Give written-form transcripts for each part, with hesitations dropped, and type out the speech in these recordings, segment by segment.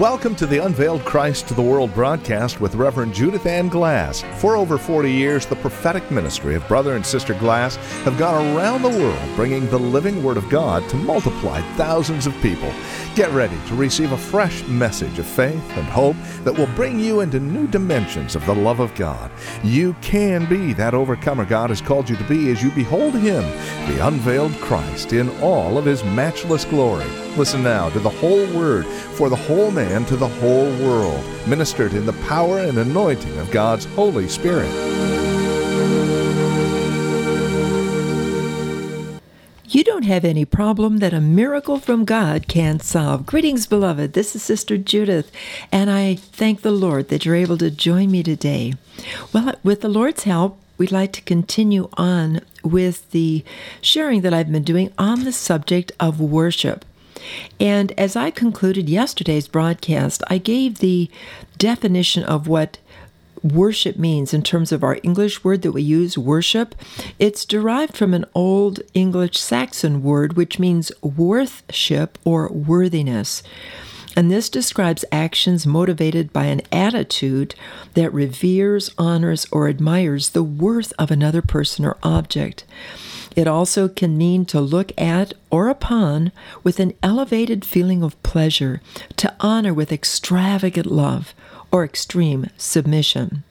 Welcome to the Unveiled Christ to the World broadcast with Reverend Judith Ann Glass. For over 40 years, the prophetic ministry of Brother and Sister Glass have gone around the world bringing the living Word of God to multiply thousands of people. Get ready to receive a fresh message of faith and hope that will bring you into new dimensions of the love of God. You can be that overcomer God has called you to be as you behold Him, the unveiled Christ, in all of His matchless glory. Listen now to the whole Word for the whole man to the whole world, ministered in the power and anointing of God's Holy Spirit. You don't have any problem that a miracle from God can't solve. Greetings, beloved. This is Sister Judith, and I thank the Lord that you're able to join me today. Well, with the Lord's help, we'd like to continue on with the sharing that I've been doing on the subject of worship. And as I concluded yesterday's broadcast, I gave the definition of what worship means in terms of our English word that we use, worship. It's derived from an Old English Saxon word which means worthship or worthiness. And this describes actions motivated by an attitude that reveres, honors, or admires the worth of another person or object. It also can mean to look at or upon with an elevated feeling of pleasure, to honor with extravagant love or extreme submission.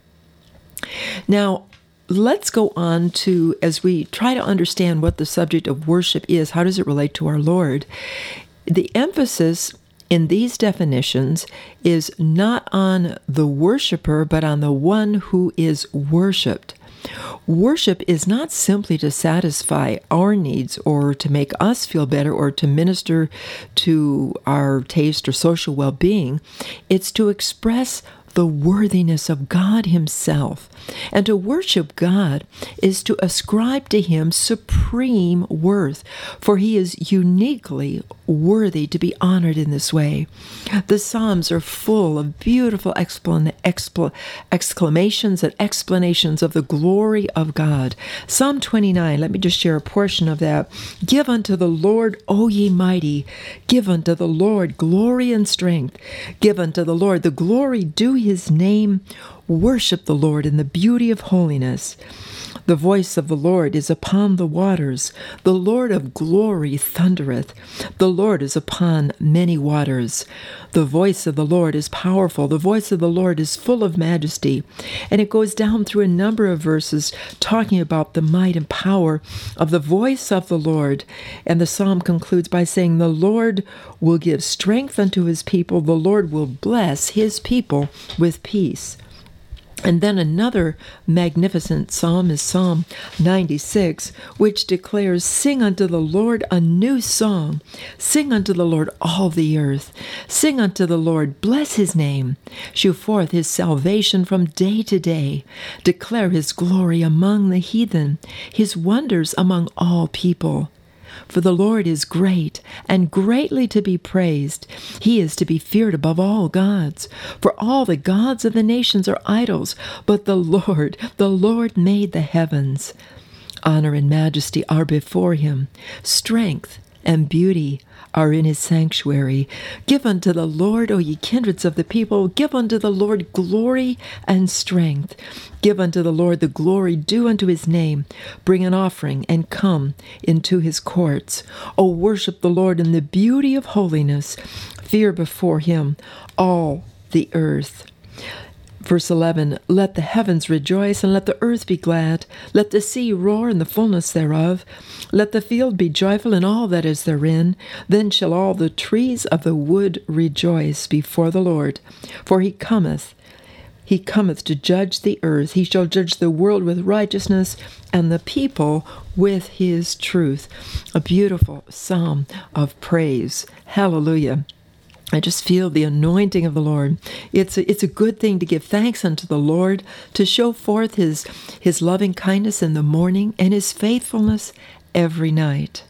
Now, let's go on to, as we try to understand what the subject of worship is, how does it relate to our Lord? The emphasis in these definitions is not on the worshiper, but on the one who is worshiped. Worship is not simply to satisfy our needs or to make us feel better or to minister to our taste or social well-being. It's to express the worthiness of God Himself. And to worship God is to ascribe to Him supreme worth, for He is uniquely worthy to be honored in this way. The Psalms are full of beautiful exclamations and explanations of the glory of God. Psalm 29, let me just share a portion of that. Give unto the Lord, O ye mighty, give unto the Lord glory and strength. Give unto the Lord the glory due His name. Worship the Lord in the beauty of holiness. The voice of the Lord is upon the waters. The Lord of glory thundereth. The Lord is upon many waters. The voice of the Lord is powerful. The voice of the Lord is full of majesty. And it goes down through a number of verses talking about the might and power of the voice of the Lord. And the psalm concludes by saying, the Lord will give strength unto His people. The Lord will bless His people with peace. And then another magnificent psalm is Psalm 96, which declares, sing unto the Lord a new song. Sing unto the Lord all the earth. Sing unto the Lord, bless His name. Shew forth His salvation from day to day. Declare His glory among the heathen, His wonders among all people. For the Lord is great and greatly to be praised. He is to be feared above all gods. For all the gods of the nations are idols, but the Lord made the heavens. Honor and majesty are before Him. Strength and beauty are in His sanctuary. Give unto the Lord, O ye kindreds of the people, give unto the Lord glory and strength. Give unto the Lord the glory due unto His name. Bring an offering and come into His courts. O worship the Lord in the beauty of holiness. Fear before Him all the earth. Verse 11, let the heavens rejoice, and let the earth be glad. Let the sea roar in the fullness thereof. Let the field be joyful in all that is therein. Then shall all the trees of the wood rejoice before the Lord. For He cometh to judge the earth. He shall judge the world with righteousness, and the people with His truth. A beautiful psalm of praise. Hallelujah. I just feel the anointing of the Lord. It's a good thing to give thanks unto the Lord, to show forth His loving kindness in the morning and His faithfulness every night.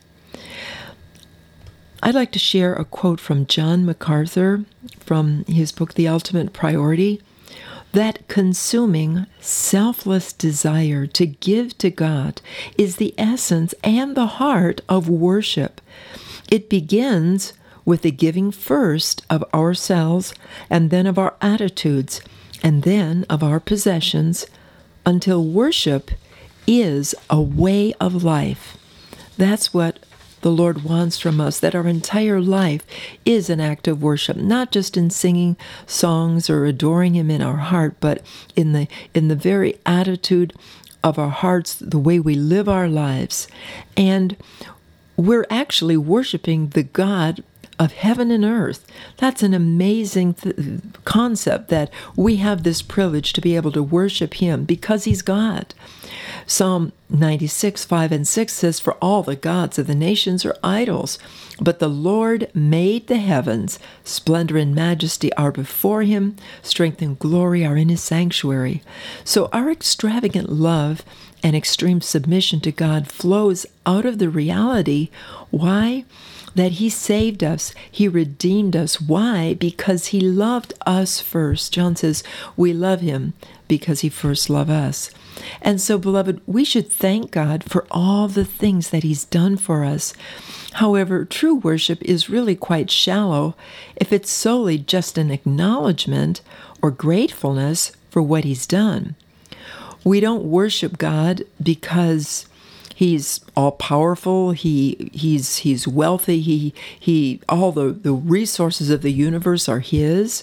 I'd like to share a quote from John MacArthur from his book, The Ultimate Priority. That consuming, selfless desire to give to God is the essence and the heart of worship. It begins with the giving first of ourselves, and then of our attitudes, and then of our possessions, until worship is a way of life. That's what the Lord wants from us, that our entire life is an act of worship, not just in singing songs or adoring Him in our heart, but in the very attitude of our hearts, the way we live our lives. And we're actually worshiping the God of heaven and earth. That's an amazing concept, that we have this privilege to be able to worship Him because He's God. Psalm 96, 5 and 6 says, "For all the gods of the nations are idols, but the Lord made the heavens. Splendor and majesty are before Him. Strength and glory are in His sanctuary." So our extravagant love and extreme submission to God flows out of the reality. Why? That He saved us. He redeemed us. Why? Because He loved us first. John says, we love Him because He first loved us. And so, beloved, we should thank God for all the things that He's done for us. However, true worship is really quite shallow if it's solely just an acknowledgement or gratefulness for what He's done. We don't worship God because He's all powerful. He's wealthy. He all the resources of the universe are His,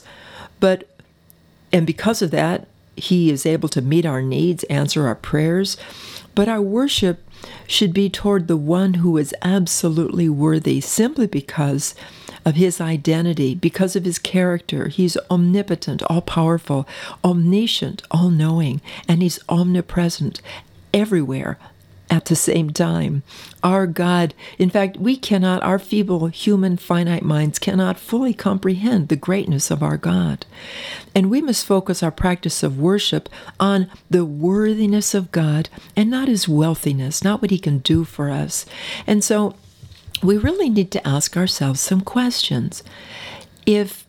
and because of that, He is able to meet our needs, answer our prayers. But our worship should be toward the one who is absolutely worthy, simply because of His identity, because of His character. He's omnipotent, all-powerful, omniscient, all-knowing, and He's omnipresent everywhere at the same time. Our God, in fact, our feeble human finite minds cannot fully comprehend the greatness of our God. And we must focus our practice of worship on the worthiness of God and not His wealthiness, not what He can do for us. And so we really need to ask ourselves some questions. If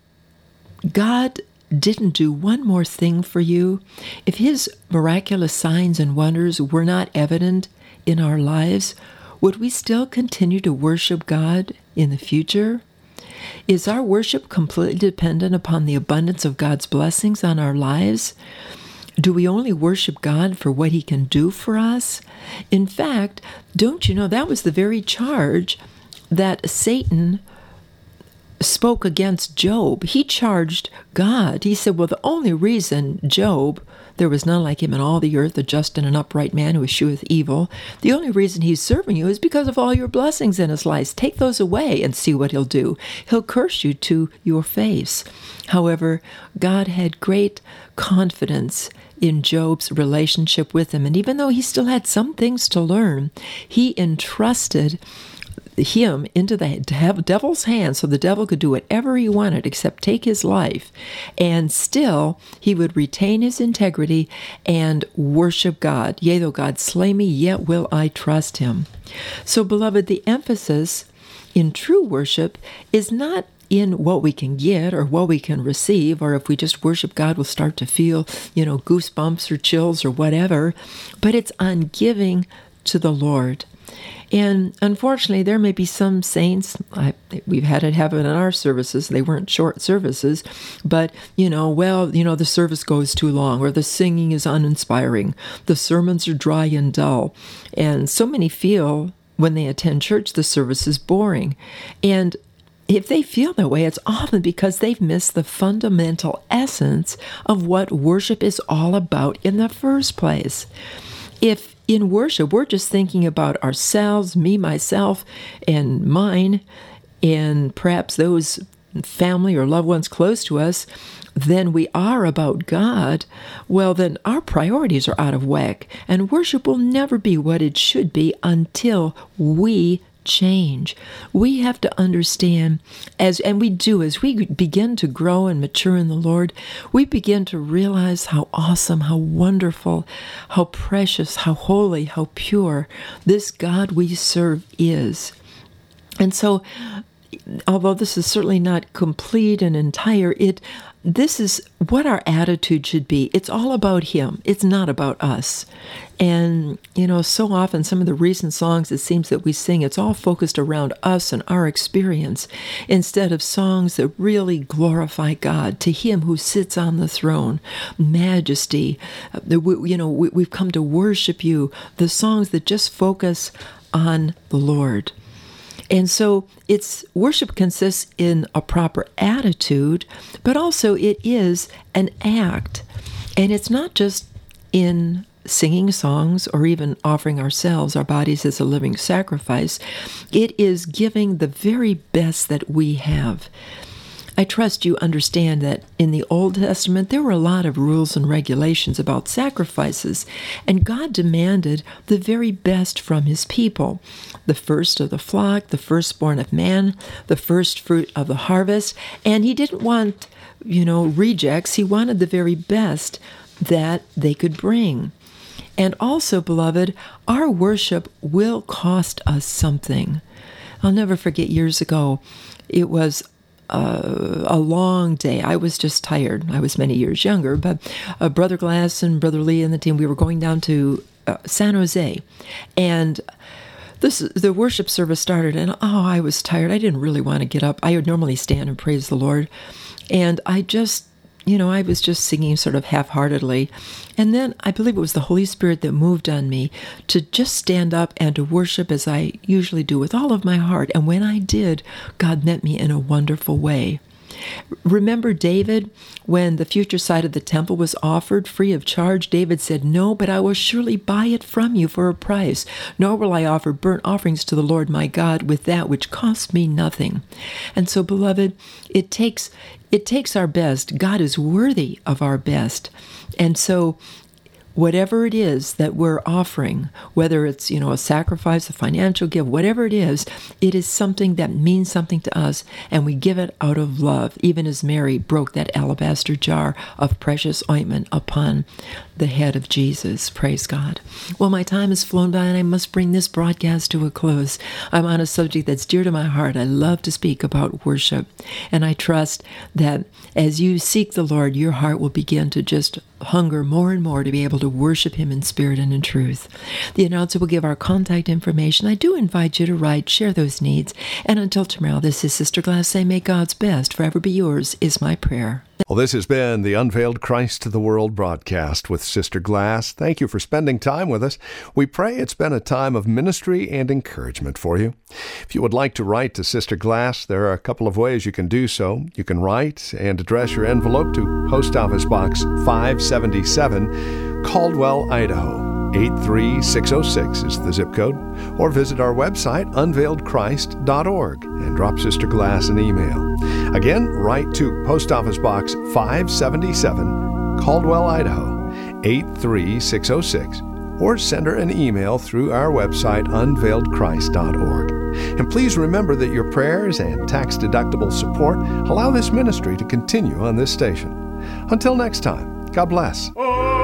God didn't do one more thing for you, if His miraculous signs and wonders were not evident in our lives, would we still continue to worship God in the future? Is our worship completely dependent upon the abundance of God's blessings on our lives? Do we only worship God for what He can do for us? In fact, don't you know that was the very charge that Satan spoke against Job? He charged God. He said, well, the only reason Job, there was none like him in all the earth, a just and an upright man who escheweth evil. The only reason he's serving you is because of all your blessings in his life. Take those away and see what he'll do. He'll curse you to your face. However, God had great confidence in Job's relationship with him. And even though he still had some things to learn, He entrusted him into the devil's hands so the devil could do whatever he wanted except take his life, and still he would retain his integrity and worship God. Yea, though God slay me, yet will I trust Him. So, beloved, the emphasis in true worship is not in what we can get or what we can receive, or if we just worship God, we'll start to feel, goosebumps or chills or whatever, but it's on giving to the Lord. And unfortunately, there may be some saints, we've had it happen in our services, they weren't short services, but, the service goes too long, or the singing is uninspiring, the sermons are dry and dull. And so many feel, when they attend church, the service is boring. And if they feel that way, it's often because they've missed the fundamental essence of what worship is all about in the first place. If in worship we're just thinking about ourselves, me, myself, and mine, and perhaps those family or loved ones close to us, than we are about God, well, then our priorities are out of whack, and worship will never be what it should be until we change. We have to understand, as we begin to grow and mature in the Lord, we begin to realize how awesome, how wonderful, how precious, how holy, how pure this God we serve is. And so although this is certainly not complete and entire, this is what our attitude should be. It's all about Him. It's not about us. And, so often some of the recent songs, it seems that we sing, it's all focused around us and our experience, instead of songs that really glorify God, to Him who sits on the throne, majesty. We've come to worship You, the songs that just focus on the Lord. And so worship consists in a proper attitude, but also it is an act. And it's not just in singing songs or even offering ourselves, our bodies as a living sacrifice. It is giving the very best that we have. I trust you understand that in the Old Testament, there were a lot of rules and regulations about sacrifices, and God demanded the very best from His people. The first of the flock, the firstborn of man, the first fruit of the harvest, and He didn't want, rejects. He wanted the very best that they could bring. And also, beloved, our worship will cost us something. I'll never forget years ago, it was a long day. I was just tired. I was many years younger, but Brother Glass and Brother Lee and the team, we were going down to San Jose, and the worship service started, and I was tired. I didn't really want to get up. I would normally stand and praise the Lord, and I was just singing sort of half-heartedly. And then I believe it was the Holy Spirit that moved on me to just stand up and to worship as I usually do with all of my heart. And when I did, God met me in a wonderful way. Remember David, when the future site of the temple was offered free of charge? David said, "No, but I will surely buy it from you for a price, nor will I offer burnt offerings to the Lord my God with that which costs me nothing." And so, beloved, it takes our best. God is worthy of our best. And so whatever it is that we're offering, whether it's, a sacrifice, a financial gift, whatever it is something that means something to us, and we give it out of love, even as Mary broke that alabaster jar of precious ointment upon the head of Jesus. Praise God. Well, my time has flown by, and I must bring this broadcast to a close. I'm on a subject that's dear to my heart. I love to speak about worship, and I trust that as you seek the Lord, your heart will begin to just hunger more and more to be able to worship Him in spirit and in truth. The announcer will give our contact information. I do invite you to write, share those needs. And until tomorrow, this is Sister Glass saying, may God's best forever be yours, is my prayer. Well, this has been the Unveiled Christ to the World broadcast with Sister Glass. Thank you for spending time with us. We pray it's been a time of ministry and encouragement for you. If you would like to write to Sister Glass, there are a couple of ways you can do so. You can write and address your envelope to Post Office Box 577, Caldwell, Idaho. 83606 is the zip code, or visit our website, unveiledchrist.org, and drop Sister Glass an email. Again, write to Post Office Box 577, Caldwell, Idaho, 83606, or send her an email through our website, unveiledchrist.org. And please remember that your prayers and tax-deductible support allow this ministry to continue on this station. Until next time, God bless.